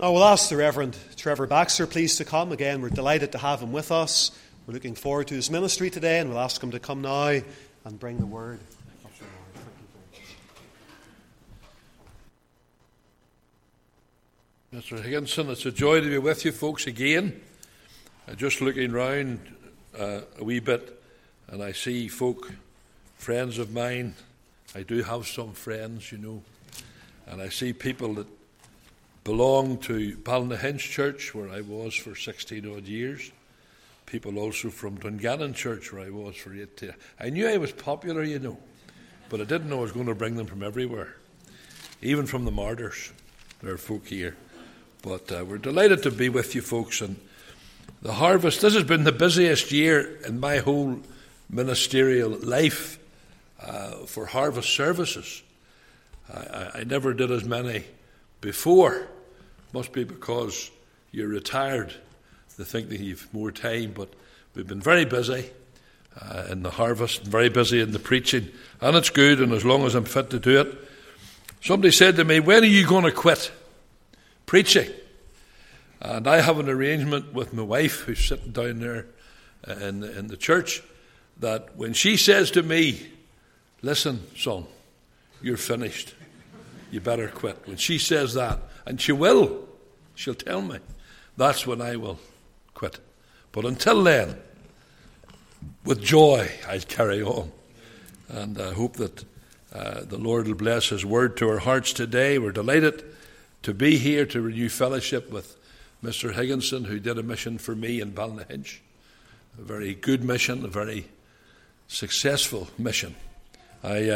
Now we'll ask the Reverend Trevor Baxter please to come. Again, we're delighted to have him with us. We're looking forward to his ministry today, and we'll ask him to come now and bring the word. Mr. Higginson, it's a joy to be with you folks again. Just looking round a wee bit, and I see folk, friends of mine. I do have some friends, you know, and I see people that belong to Ballynahinch Church, where I was for 16 odd years. People also from Dungannon Church, where I was for 18. I knew I was popular, you know, but I didn't know I was going to bring them from everywhere, even from the Martyrs. There are folk here. But we're delighted to be with you folks. And the harvest, this has been the busiest year in my whole ministerial life for harvest services. I never did as many before. Must be because you're retired. They think that you've more time. But we've been very busy in the harvest, very busy in the preaching. And it's good, and as long as I'm fit to do it. Somebody said to me, when are you going to quit preaching? And I have an arrangement with my wife, who's sitting down there in the church, that when she says to me, listen, son, you're finished, you better quit. When she says that, and she'll tell me, that's when I will quit. But until then, with joy, I'll carry on. And I hope that the Lord will bless his word to our hearts today. We're delighted to be here to renew fellowship with Mr. Higginson, who did a mission for me in Ballynahinch. A very good mission, a very successful mission. I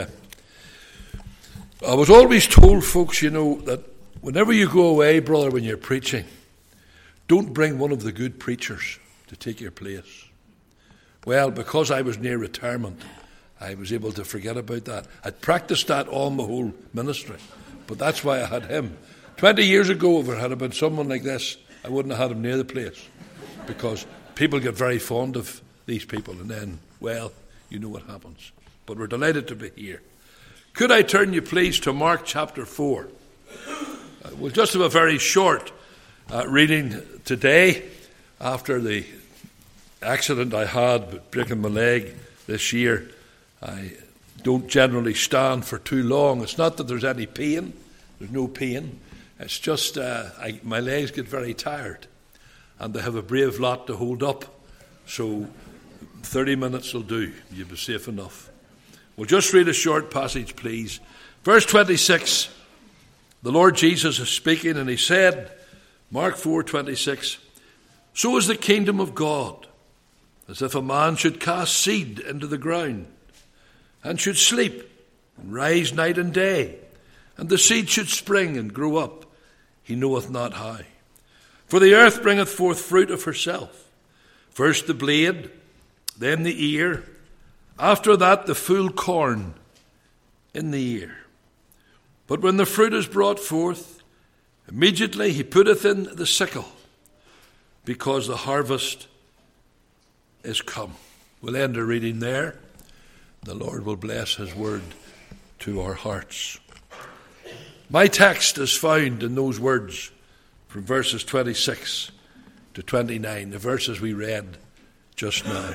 was always told, folks, you know, that whenever you go away, brother, when you're preaching, don't bring one of the good preachers to take your place. Well, because I was near retirement, I was able to forget about that. I'd practiced that all my whole ministry, but that's why I had him. 20 years ago, if it had been someone like this, I wouldn't have had him near the place, because people get very fond of these people, and then, well, you know what happens. But we're delighted to be here. Could I turn you, please, to Mark chapter 4? We'll just have a very short reading today. After the accident I had with breaking my leg this year, I don't generally stand for too long. It's not that there's any pain. There's no pain. It's just my legs get very tired, and they have a brave lot to hold up. So 30 minutes will do. You'll be safe enough. We'll just read a short passage, please. Verse 26, the Lord Jesus is speaking, and he said, Mark 4:26, so is the kingdom of God, as if a man should cast seed into the ground, and should sleep, and rise night and day, and the seed should spring and grow up, he knoweth not how. For the earth bringeth forth fruit of herself, first the blade, then the ear, after that the full corn in the ear. But when the fruit is brought forth, immediately he putteth in the sickle, because the harvest is come. We'll end our reading there. The Lord will bless his word to our hearts. My text is found in those words from verses 26 to 29, the verses we read just now.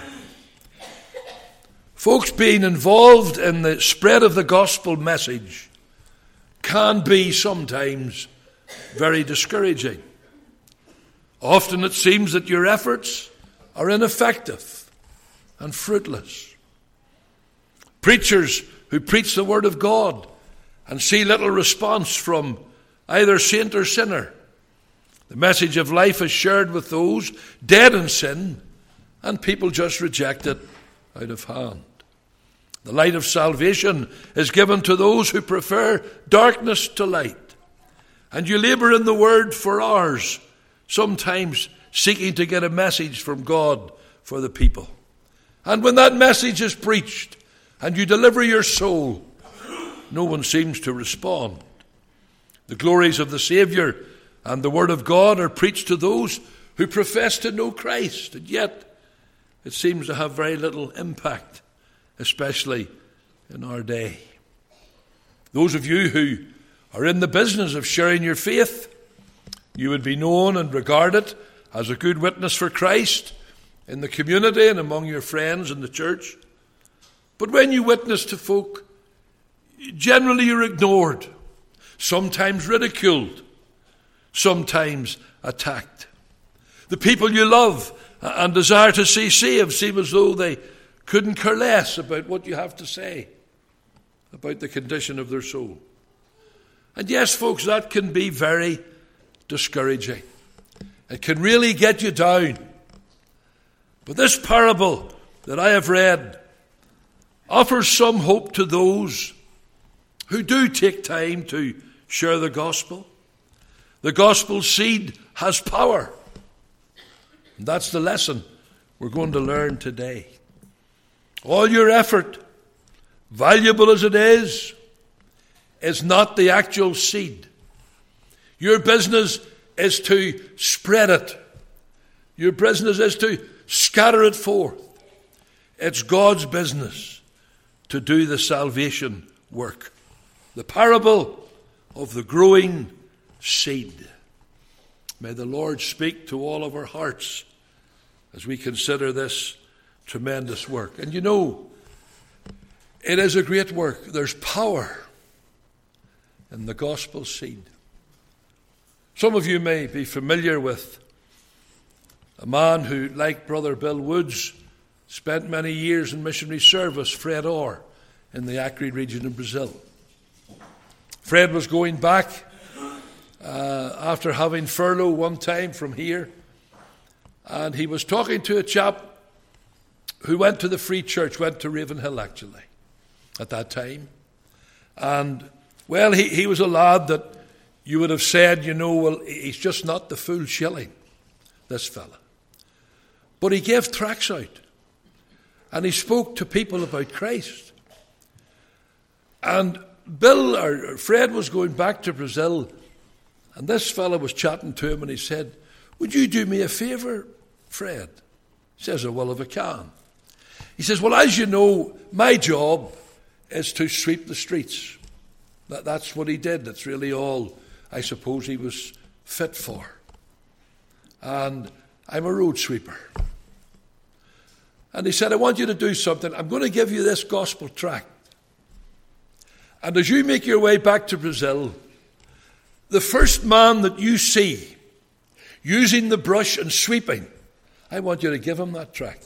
Folks, being involved in the spread of the gospel message can be sometimes very discouraging. Often it seems that your efforts are ineffective and fruitless. Preachers who preach the word of God and see little response from either saint or sinner. The message of life is shared with those dead in sin, and people just reject it out of hand. The light of salvation is given to those who prefer darkness to light. And you labour in the word for hours, sometimes seeking to get a message from God for the people. And when that message is preached and you deliver your soul, no one seems to respond. The glories of the Saviour and the Word of God are preached to those who profess to know Christ, and yet it seems to have very little impact, especially in our day. Those of you who are in the business of sharing your faith You would be known and regarded as a good witness for Christ in the community and among your friends in the church. But when you witness to folk, generally you're ignored, sometimes ridiculed, sometimes attacked. The people you love and desire to see saved seem as though they couldn't care less about what you have to say about the condition of their soul. And yes, folks, that can be very discouraging. It can really get you down. But this parable that I have read offers some hope to those who do take time to share the gospel. The gospel seed has power. And that's the lesson we're going to learn today. All your effort, valuable as it is not the actual seed. Your business is to spread it. Your business is to scatter it forth. It's God's business to do the salvation work. The parable of the growing seed. May the Lord speak to all of our hearts as we consider this tremendous work. And you know, it is a great work. There's power in the gospel seed. Some of you may be familiar with a man who, like Brother Bill Woods, spent many years in missionary service, Fred Orr, in the Acre region of Brazil. Fred was going back after having furlough one time from here, and he was talking to a chap who went to the Free Church, went to Ravenhill actually, at that time. And, well, he was a lad that you would have said, you know, well, he's just not the full shilling, this fella. But he gave tracts out, and he spoke to people about Christ. And Bill, or Fred, was going back to Brazil, and this fella was chatting to him, and he said, would you do me a favour, Fred? He says, well, if I can. He says, well, as you know, my job is to sweep the streets. That's what he did. That's really all I suppose he was fit for. And I'm a road sweeper. And he said, I want you to do something. I'm going to give you this gospel tract. And as you make your way back to Brazil, the first man that you see using the brush and sweeping, I want you to give him that tract.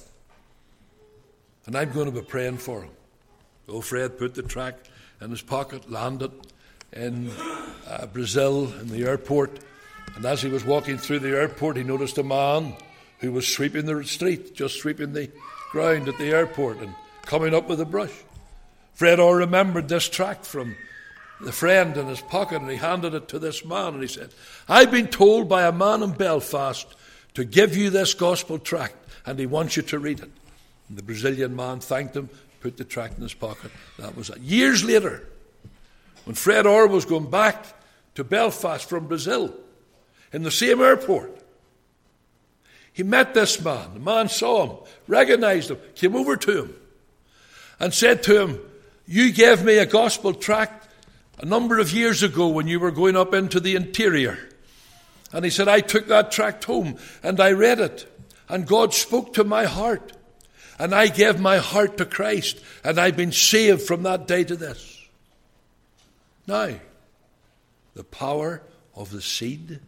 And I'm going to be praying for him. So Fred put the tract in his pocket, landed in Brazil, in the airport. And as he was walking through the airport, he noticed a man who was sweeping the street, just sweeping the ground at the airport and coming up with a brush. Fred Orr remembered this tract from the friend in his pocket, and he handed it to this man, and he said, I've been told by a man in Belfast to give you this gospel tract, and he wants you to read it. And the Brazilian man thanked him, put the tract in his pocket. That was it. Years later, when Fred Orr was going back to Belfast from Brazil, in the same airport, he met this man. The man saw him, recognized him, came over to him, and said to him, you gave me a gospel tract a number of years ago when you were going up into the interior. And he said, I took that tract home and I read it, and God spoke to my heart, and I gave my heart to Christ, and I've been saved from that day to this. Now, the power of the seed.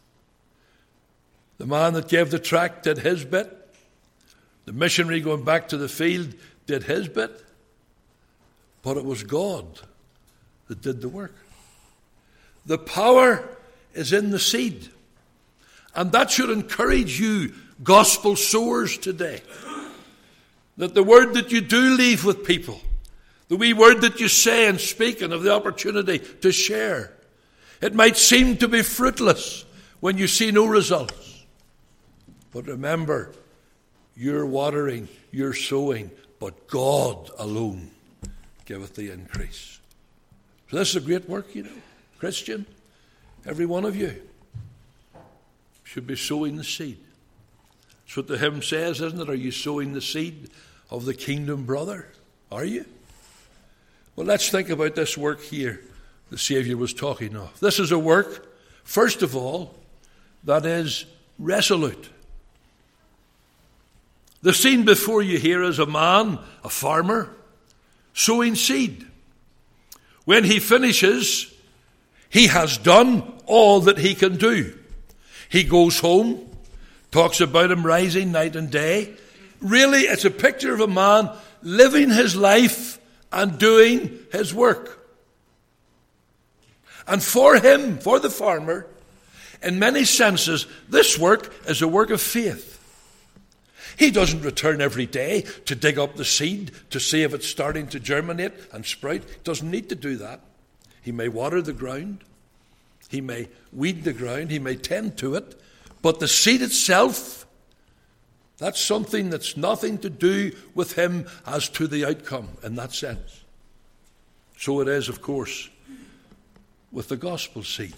The man that gave the tract did his bit. The missionary going back to the field did his bit. But it was God that did the work. The power is in the seed. And that should encourage you, gospel sowers today. That the word that you do leave with people, the wee word that you say and speak and have the opportunity to share, it might seem to be fruitless when you see no results. But remember, you're watering, you're sowing, but God alone giveth the increase. So this is a great work, you know. Christian, every one of you should be sowing the seed. That's what the hymn says, isn't it? Are you sowing the seed of the kingdom, brother? Are you? Well, let's think about this work here the Saviour was talking of. This is a work, first of all, that is resolute. The scene before you here is a man, a farmer, sowing seed. When he finishes, he has done all that he can do. He goes home, talks about him rising night and day. Really, it's a picture of a man living his life and doing his work. And for him, for the farmer, in many senses, this work is a work of faith. He doesn't return every day to dig up the seed to see if it's starting to germinate and sprout. He doesn't need to do that. He may water the ground. He may weed the ground. He may tend to it. But the seed itself, that's something that's nothing to do with him as to the outcome in that sense. So it is, of course, with the gospel seed.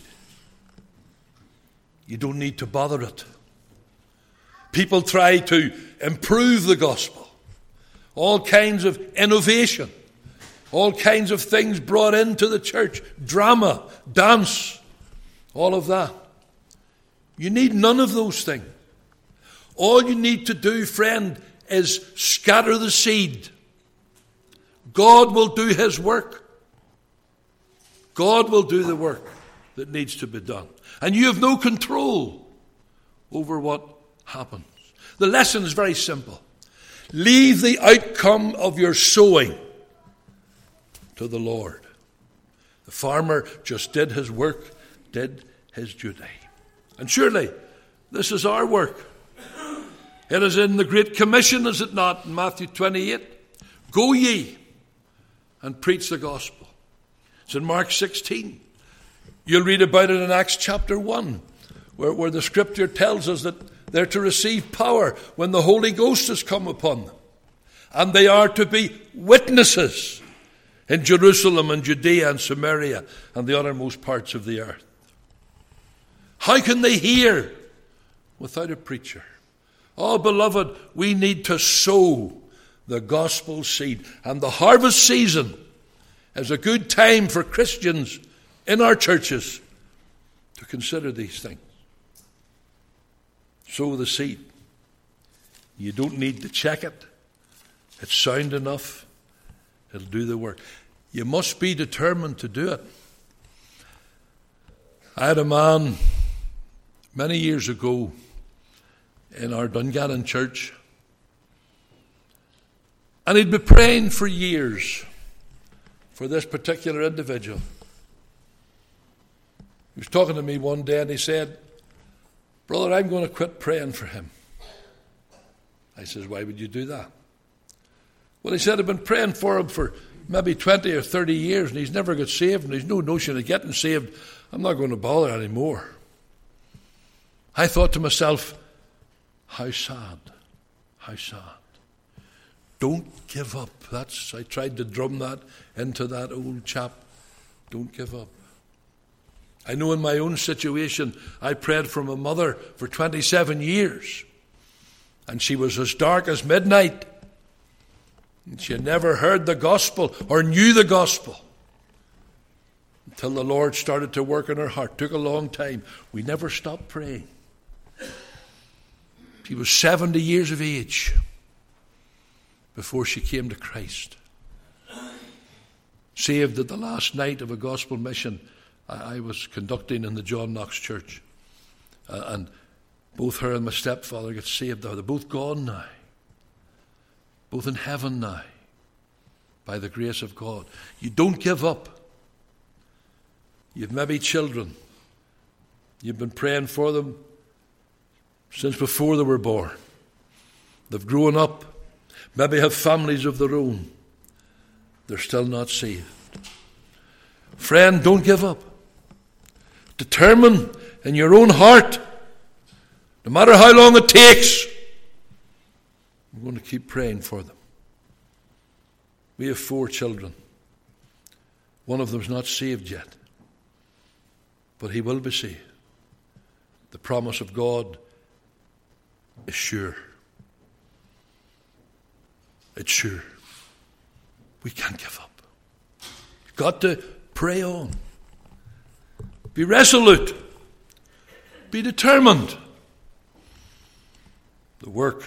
You don't need to bother it. People try to improve the gospel. All kinds of innovation. All kinds of things brought into the church. Drama, dance, all of that. You need none of those things. All you need to do, friend, is scatter the seed. God will do his work. God will do the work that needs to be done. And you have no control over what happens. The lesson is very simple. Leave the outcome of your sowing to the Lord. The farmer just did his work, did his duty. And surely, this is our work. It is in the Great Commission, is it not, in Matthew 28? Go ye and preach the gospel. It's in Mark 16. You'll read about it in Acts chapter 1, where the scripture tells us that they're to receive power when the Holy Ghost has come upon them. And they are to be witnesses in Jerusalem and Judea and Samaria and the uttermost parts of the earth. How can they hear without a preacher? Oh, beloved, we need to sow the gospel seed. And the harvest season is a good time for Christians in our churches to consider these things. Sow the seed. You don't need to check it. It's sound enough. It'll do the work. You must be determined to do it. I had a man many years ago in our Dungannon church, and he'd been praying for years for this particular individual. He was talking to me one day and he said, "Brother, I'm going to quit praying for him." I says, "Why would you do that?" Well, he said, "I've been praying for him for maybe 20 or 30 years and he's never got saved and there's no notion of getting saved. I'm not going to bother anymore." I thought to myself, how sad, how sad. Don't give up. I tried to drum that into that old chap. Don't give up. I know in my own situation, I prayed for my mother for 27 years. And she was as dark as midnight. And she had never heard the gospel or knew the gospel until the Lord started to work in her heart. It took a long time. We never stopped praying. She was 70 years of age before she came to Christ. Saved at the last night of a gospel mission I was conducting in the John Knox Church. And both her and my stepfather got saved. They're both gone now. Both in heaven now. By the grace of God. You don't give up. You've maybe children. You've been praying for them since before they were born. They've grown up. Maybe have families of their own. They're still not saved. Friend, don't give up. Determine in your own heart, no matter how long it takes, I'm going to keep praying for them. We have 4 children. One of them's not saved yet, but he will be saved. The promise of God is sure. It's sure. We can't give up. You've got to pray on. Be resolute. be determined. The work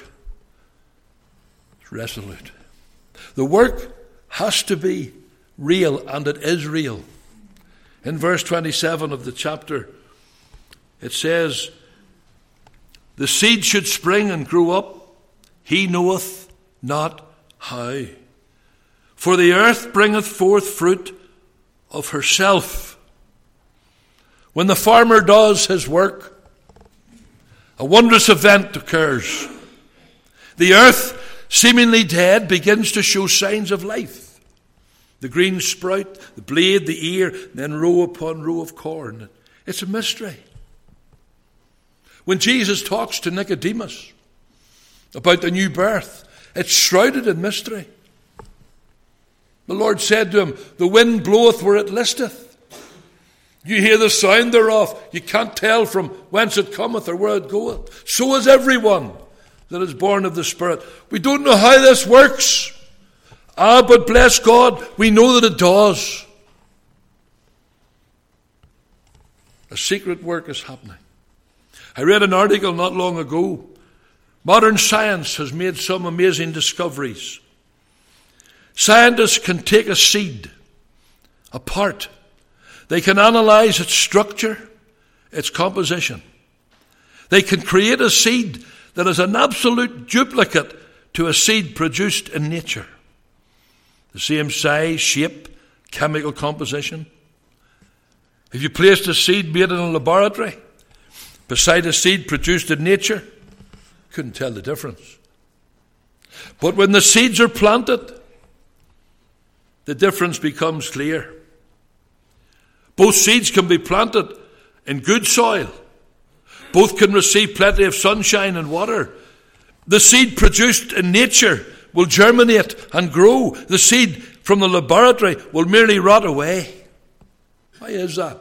is resolute. The work has to be real, and it is real. In verse 27 of the chapter, it says, the seed should spring and grow up, he knoweth not how. For the earth bringeth forth fruit of herself. When the farmer does his work, a wondrous event occurs. The earth, seemingly dead, begins to show signs of life. The green sprout, the blade, the ear, then row upon row of corn. It's a mystery. When Jesus talks to Nicodemus about the new birth, it's shrouded in mystery. The Lord said to him, the wind bloweth where it listeth. You hear the sound thereof. You can't tell from whence it cometh or where it goeth. So is everyone that is born of the Spirit. We don't know how this works. But bless God, we know that it does. A secret work is happening. I read an article not long ago. Modern science has made some amazing discoveries. Scientists can take a seed apart. They can analyze its structure, its composition. They can create a seed that is an absolute duplicate to a seed produced in nature. The same size, shape, chemical composition. If you placed a seed made in a laboratory beside a seed produced in nature, couldn't tell the difference. But when the seeds are planted, the difference becomes clear. Both seeds can be planted in good soil. Both can receive plenty of sunshine and water. The seed produced in nature will germinate and grow. The seed from the laboratory will merely rot away. Why is that?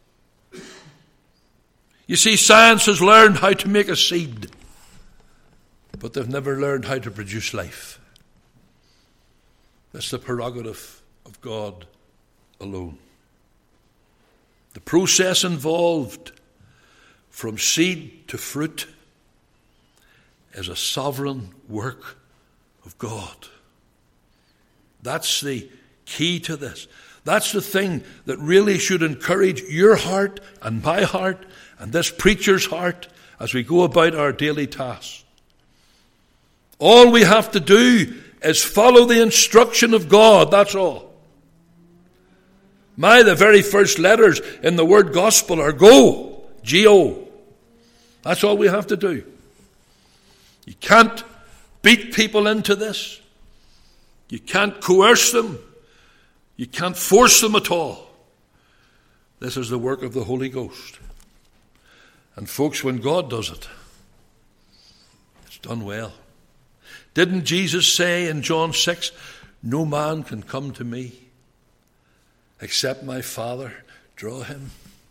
You see, science has learned how to make a seed, but they've never learned how to produce life. That's the prerogative of God alone. The process involved from seed to fruit is a sovereign work of God. That's the key to this. That's the thing that really should encourage your heart and my heart and this preacher's heart as we go about our daily tasks. All we have to do is follow the instruction of God, that's all. The very first letters in the word gospel are go, G-O. That's all we have to do. You can't beat people into this. You can't coerce them. You can't force them at all. This is the work of the Holy Ghost. And folks, when God does it, it's done well. Didn't Jesus say in John 6, no man can come to me except my Father draw him?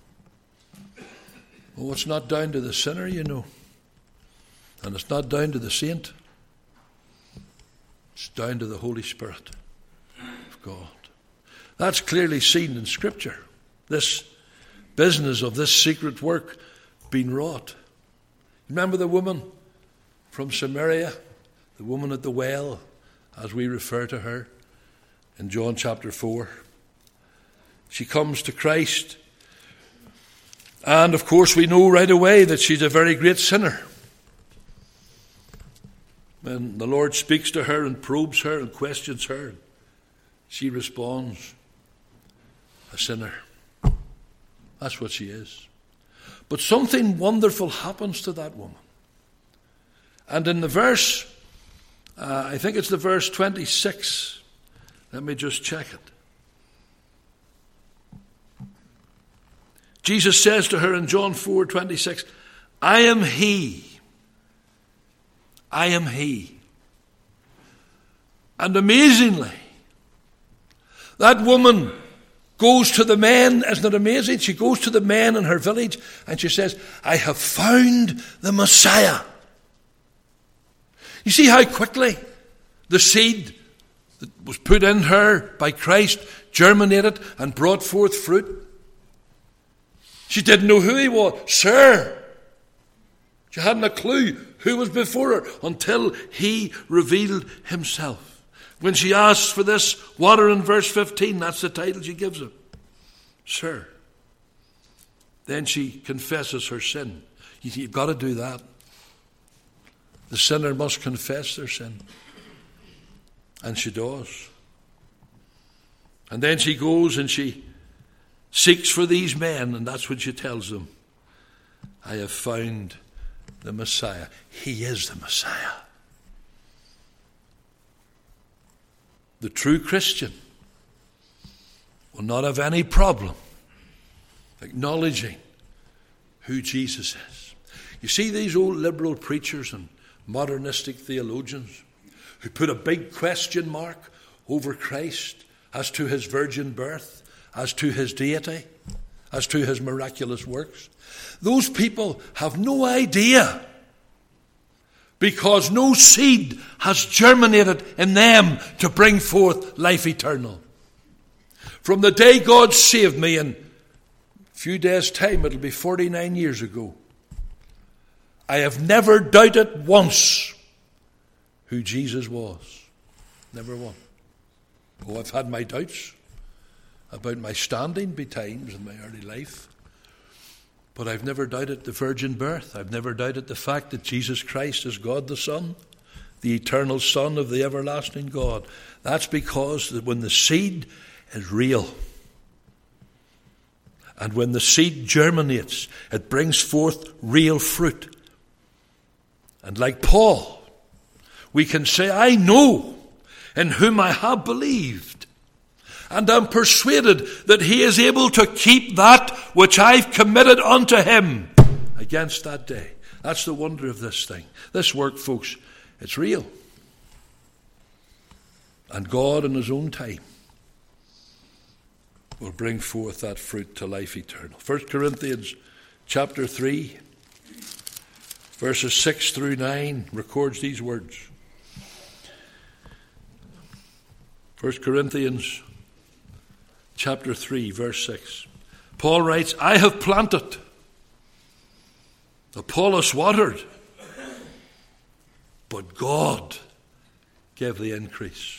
Oh, it's not down to the sinner, you know. And it's not down to the saint. It's down to the Holy Spirit of God. That's clearly seen in Scripture. This business of this secret work being wrought. Remember the woman from Samaria? The woman at the well, as we refer to her in John chapter 4. She comes to Christ. And of course we know right away that she's a very great sinner. When the Lord speaks to her and probes her and questions her, she responds, a sinner. That's what she is. But something wonderful happens to that woman. And in the verse, I think it's the verse 26. Let me just check it. Jesus says to her in John 4:26, I am he. I am he. And amazingly, that woman goes to the men. Isn't it amazing? She goes to the men in her village and she says, I have found the Messiah. You see how quickly the seed that was put in her by Christ germinated and brought forth fruit? She didn't know who he was. Sir, She hadn't a clue who was before her until he revealed himself. When she asks for this water in verse 15, that's the title she gives him. Sir. Then she confesses her sin. You've got to do that. The sinner must confess their sin. And she does. And then she goes and she seeks for these men, and that's what she tells them. I have found the Messiah. He is the Messiah. The true Christian will not have any problem acknowledging who Jesus is. You see these old liberal preachers and modernistic theologians who put a big question mark over Christ as to his virgin birth, as to his deity, as to his miraculous works. Those people have no idea, because no seed has germinated in them to bring forth life eternal. From the day God saved me, in a few days' time, it'll be 49 years ago, I have never doubted once who Jesus was. Never one. Oh, I've had my doubts about my standing betimes in my early life. But I've never doubted the virgin birth. I've never doubted the fact that Jesus Christ is God the Son, the eternal Son of the everlasting God. That's because that when the seed is real, and when the seed germinates, it brings forth real fruit. And like Paul, we can say, I know in whom I have believed, and am persuaded that he is able to keep that which I've committed unto him against that day. That's the wonder of this thing. This work, folks, it's real. And God in his own time will bring forth that fruit to life eternal. 1 Corinthians chapter 3, verses 6 through 9 records these words. 1 Corinthians chapter 3, verse 6. Paul writes, I have planted, Apollos watered, but God gave the increase.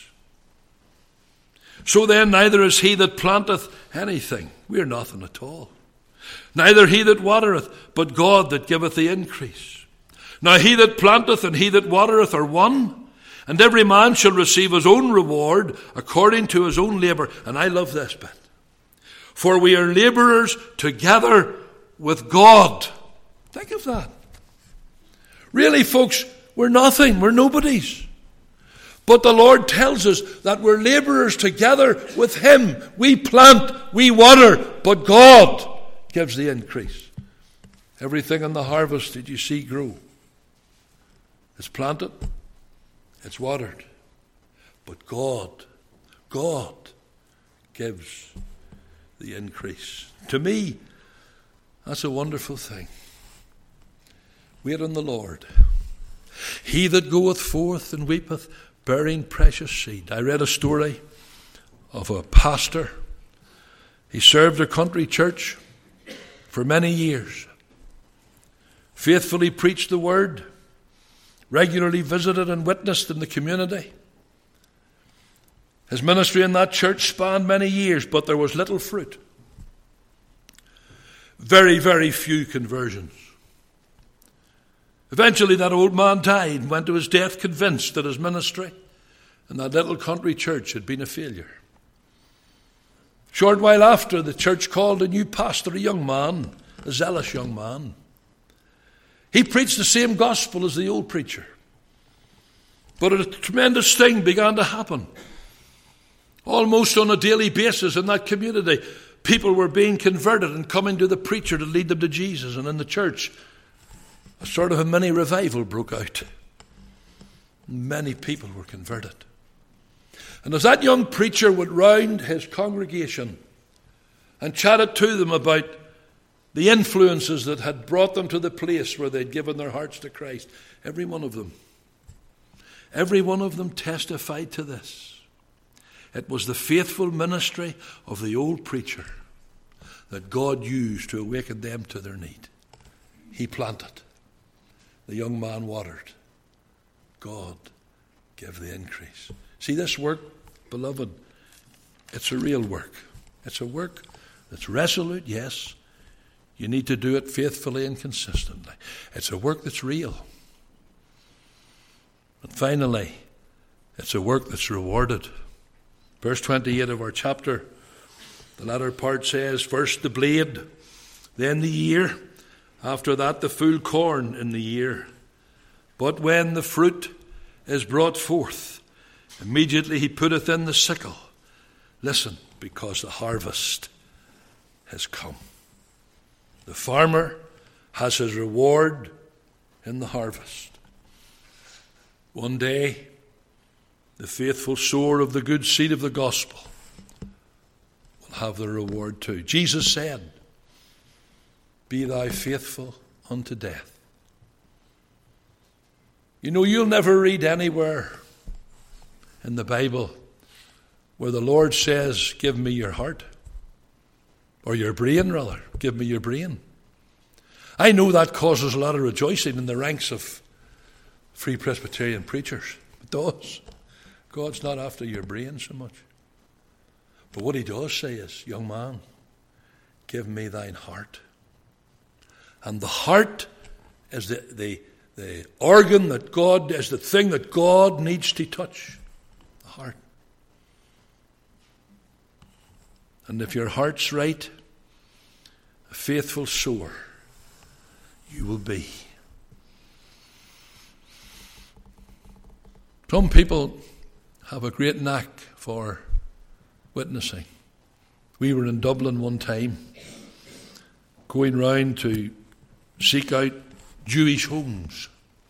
So then neither is he that planteth anything. We are nothing at all. Neither he that watereth, but God that giveth the increase. Now he that planteth and he that watereth are one, and every man shall receive his own reward according to his own labour. And I love this bit. For we are labourers together with God. Think of that. Really, folks, we're nothing. We're nobodies. But the Lord tells us that we're labourers together with him. We plant, we water, but God gives the increase. Everything in the harvest that you see grow, it's planted, it's watered, but God gives the increase. To me, that's a wonderful thing. Wait on the Lord. He that goeth forth and weepeth, bearing precious seed. I read a story of a pastor. He served a country church for many years. Faithfully preached the word, regularly visited and witnessed in the community. His ministry in that church spanned many years, but there was little fruit. Very, very few conversions. Eventually that old man died and went to his death convinced that his ministry in that little country church had been a failure. Short while after, the church called a new pastor, a young man, a zealous young man. He preached the same gospel as the old preacher. But a tremendous thing began to happen. Almost on a daily basis in that community, people were being converted and coming to the preacher to lead them to Jesus. And in the church, a sort of a mini revival broke out. Many people were converted. And as that young preacher went round his congregation and chatted to them about the influences that had brought them to the place where they'd given their hearts to Christ, every one of them testified to this. It was the faithful ministry of the old preacher that God used to awaken them to their need. He planted. the young man watered, God give the increase. See, this work, beloved, it's a real work. It's a work that's resolute, yes. You need to do it faithfully and consistently. It's a work that's real. And finally, it's a work that's rewarded. Verse 28 of our chapter, the latter part says, first the blade, then the ear, after that the full corn in the ear. But when the fruit is brought forth, immediately he putteth in the sickle. Listen, because the harvest has come. The farmer has his reward in the harvest. One day, the faithful sower of the good seed of the gospel will have the reward too. Jesus said, be thou faithful unto death. You know, you'll never read anywhere in the Bible where the Lord says, give me your heart. Or your brain, rather. Give me your brain. I know that causes a lot of rejoicing in the ranks of Free Presbyterian preachers. It does. God's not after your brain so much. But what he does say is, young man, give me thine heart. And the heart is the organ that God, is the thing that God needs to touch. The heart. And if your heart's right, a faithful sower, you will be. Some people have a great knack for witnessing. We were in Dublin one time, going round to seek out Jewish homes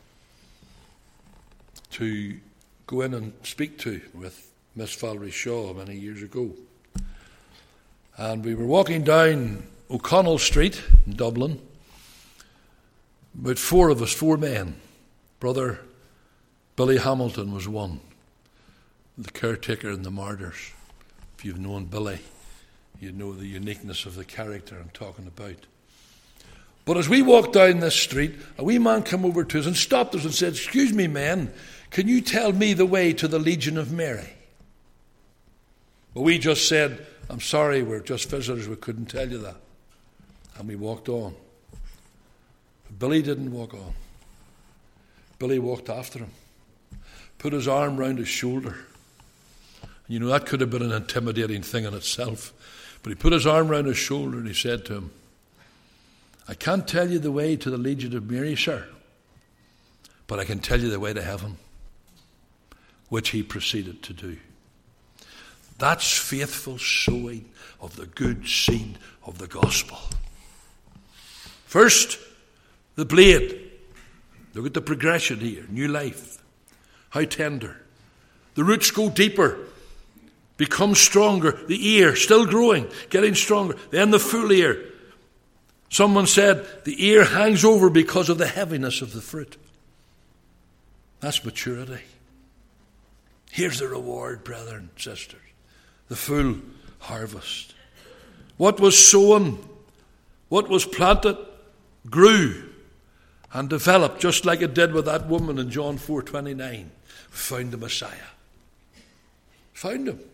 to go in and speak to with Miss Valerie Shaw many years ago. And we were walking down O'Connell Street in Dublin. About four of us, four men. Brother Billy Hamilton was one, the caretaker and the martyrs. If you've known Billy, you know the uniqueness of the character I'm talking about. But as we walked down this street, a wee man came over to us and stopped us and said, excuse me, men, can you tell me the way to the Legion of Mary? But we just said, I'm sorry, we're just visitors, we couldn't tell you that. And we walked on. But Billy didn't walk on. Billy walked after him, put his arm round his shoulder. You know, that could have been an intimidating thing in itself. But he put his arm round his shoulder and he said to him, I can't tell you the way to the Legion of Mary, sir, but I can tell you the way to heaven, which he proceeded to do. That's faithful sowing of the good seed of the gospel. First, the blade. Look at the progression here. New life. How tender. The roots go deeper. Become stronger. The ear, still growing, getting stronger. Then the full ear. Someone said the ear hangs over because of the heaviness of the fruit. That's maturity. Here's the reward, brethren and sisters. The full harvest. What was sown, what was planted, grew and developed, just like it did with that woman in John 4:29. Found the Messiah. Found him.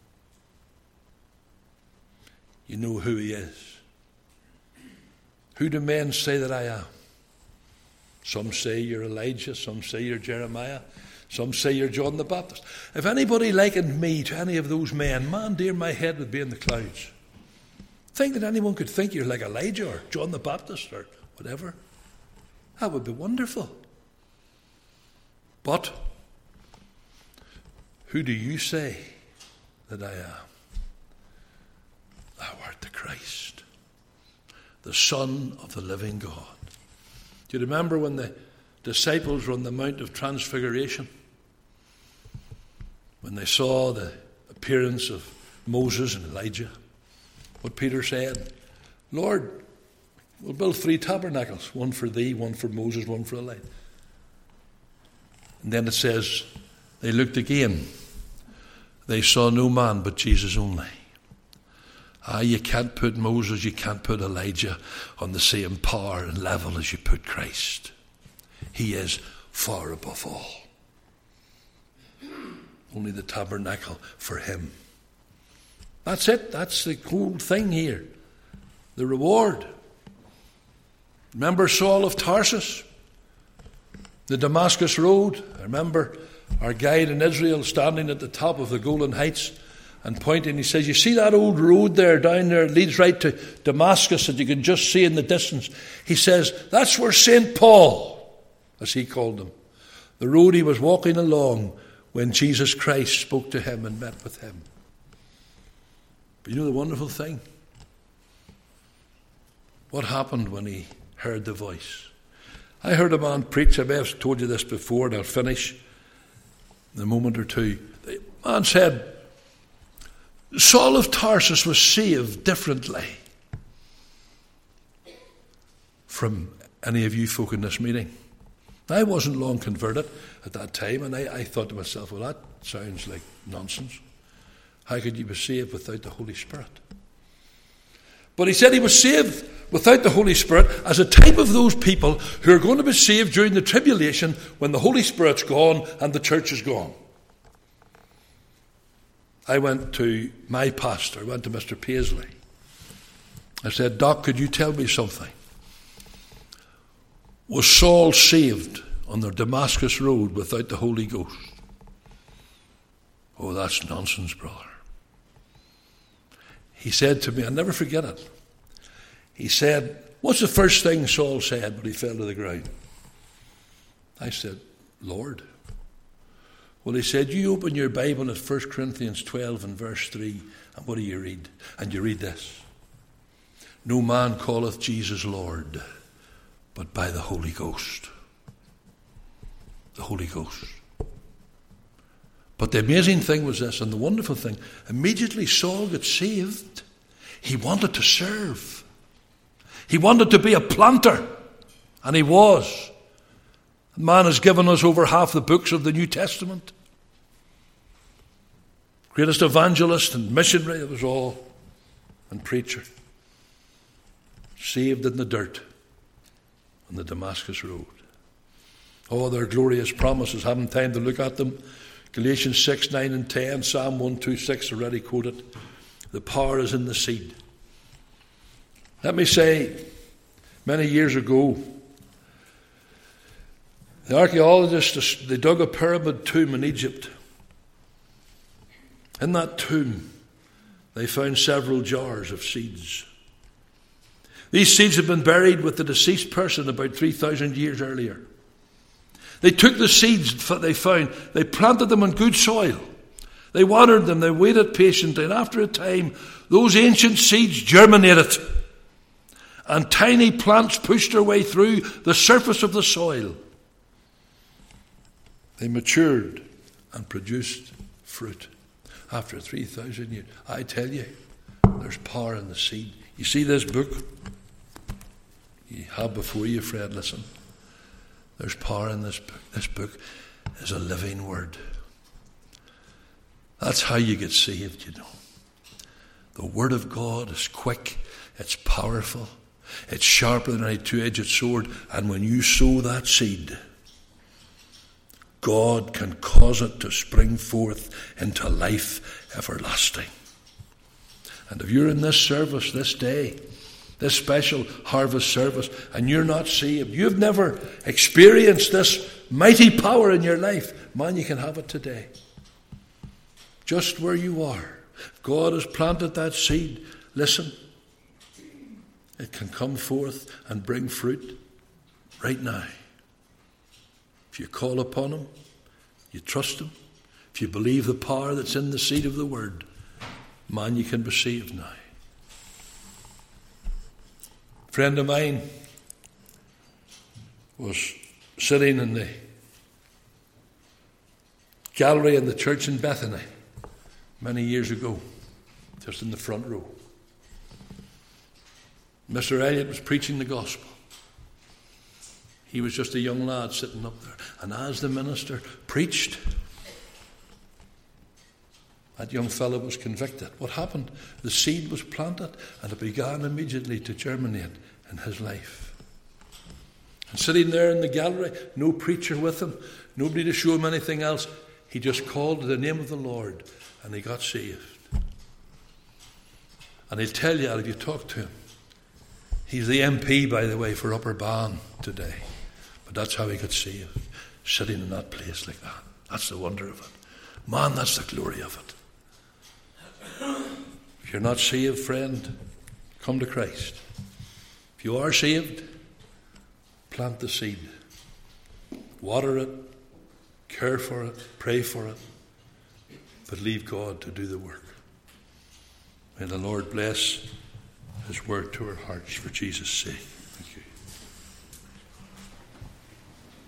You know who he is. Who do men say that I am? Some say you're Elijah, some say you're Jeremiah, some say you're John the Baptist. If anybody likened me to any of those men, man dear, my head would be in the clouds. Think that anyone could think you're like Elijah or John the Baptist or whatever. That would be wonderful. But who do you say that I am? Thou art the Christ, the Son of the living God. Do you remember when the disciples were on the Mount of Transfiguration? When they saw the appearance of Moses and Elijah, what Peter said, Lord, we'll build 3 tabernacles, one for thee, one for Moses, one for Elijah. And then it says, they looked again. They saw no man but Jesus only. You can't put Moses, you can't put Elijah on the same power and level as you put Christ. He is far above all. Only the tabernacle for him. That's it. That's the whole thing here. The reward. Remember Saul of Tarsus? The Damascus Road. I remember our guide in Israel standing at the top of the Golan Heights and pointing. He says, you see that old road there, down there, it leads right to Damascus that you can just see in the distance. He says, that's where St. Paul, as he called him, the road he was walking along when Jesus Christ spoke to him and met with him. But you know the wonderful thing? What happened when he heard the voice? I heard a man preach, I may have told you this before, and I'll finish in a moment or two. The man said, Saul of Tarsus was saved differently from any of you folk in this meeting. I wasn't long converted at that time, and I thought to myself, well, that sounds like nonsense. How could you be saved without the Holy Spirit? But he said he was saved without the Holy Spirit as a type of those people who are going to be saved during the tribulation when the Holy Spirit's gone and the church is gone. I went to my pastor, I went to Mr. Paisley. I said, Doc, could you tell me something? Was Saul saved on the Damascus Road without the Holy Ghost? Oh, that's nonsense, brother. He said to me, I'll never forget it. He said, what's the first thing Saul said when he fell to the ground? I said, Lord. Well, he said, you open your Bible at 1 Corinthians 12 and verse 3, and what do you read? And you read this. No man calleth Jesus Lord, but by the Holy Ghost. The Holy Ghost. But the amazing thing was this, and the wonderful thing, immediately Saul got saved, he wanted to serve. He wanted to be a planter, and he was. The man has given us over half the books of the New Testament. Greatest evangelist and missionary, it was all, and preacher. Saved in the dirt on the Damascus Road. Oh, their glorious promises, haven't time to look at them. Galatians 6, 9 and 10, Psalm 126 already quoted. The power is in the seed. Let me say, many years ago, the archaeologists, they dug a pyramid tomb in Egypt. In that tomb, they found several jars of seeds. These seeds had been buried with the deceased person about 3,000 years earlier. They took the seeds that they found, they planted them in good soil. They watered them, they waited patiently, and after a time, those ancient seeds germinated. And tiny plants pushed their way through the surface of the soil. They matured and produced fruit. After 3,000 years, I tell you, there's power in the seed. You see this book? You have before you, Fred, listen. There's power in this book. This book is a living word. That's how you get saved, you know. The word of God is quick, it's powerful, it's sharper than any two-edged sword, and when you sow that seed, God can cause it to spring forth into life everlasting. And if you're in this service this day, this special harvest service, and you're not saved, you've never experienced this mighty power in your life, man, you can have it today. Just where you are. If God has planted that seed, listen, it can come forth and bring fruit right now. If you call upon Him, you trust Him, if you believe the power that's in the seed of the Word, man, you can be saved now. A friend of mine was sitting in the gallery in the church in Bethany many years ago, just in the front row. Mr. Elliott was preaching the gospel. He was just a young lad sitting up there. And as the minister preached, that young fellow was convicted. What happened? The seed was planted and it began immediately to germinate in his life. And sitting there in the gallery, no preacher with him, nobody to show him anything else. He just called the name of the Lord and he got saved. And he'll tell you, if you talk to him, he's the MP, by the way, for Upper Bann today. But that's how he got saved, sitting in that place like that. That's the wonder of it. Man, that's the glory of it. If you're not saved, friend, come to Christ. If you are saved, plant the seed. Water it, care for it, pray for it, but leave God to do the work. May the Lord bless his word to our hearts for Jesus' sake.